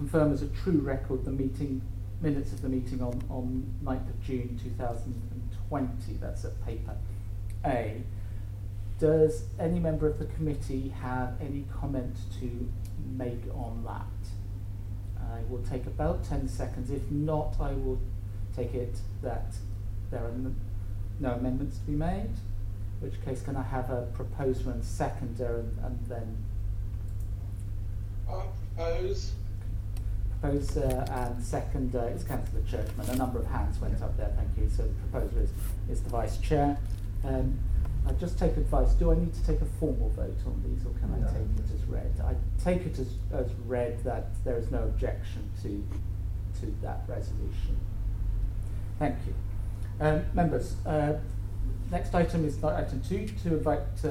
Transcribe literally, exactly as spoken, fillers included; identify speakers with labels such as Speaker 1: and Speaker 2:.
Speaker 1: confirm as a true record the meeting minutes of the meeting on, on ninth of June two thousand twenty. That's at paper A. Does any member of the committee have any comment to make on that? I will take about ten seconds. If not, I will take it that there are n- no amendments to be made, in which case can I have a proposer and seconder and, and then
Speaker 2: I propose.
Speaker 1: Proposer and seconder is Councillor Churchman. A number of hands went up there, thank you. So the proposer is, is the Vice Chair. Um, I just take advice, do I need to take a formal vote on these or can
Speaker 3: No.
Speaker 1: I take it as read? I take it as, as read that there is no objection to, to that resolution. Thank you. Um, members, uh, next item is item two, to invite uh,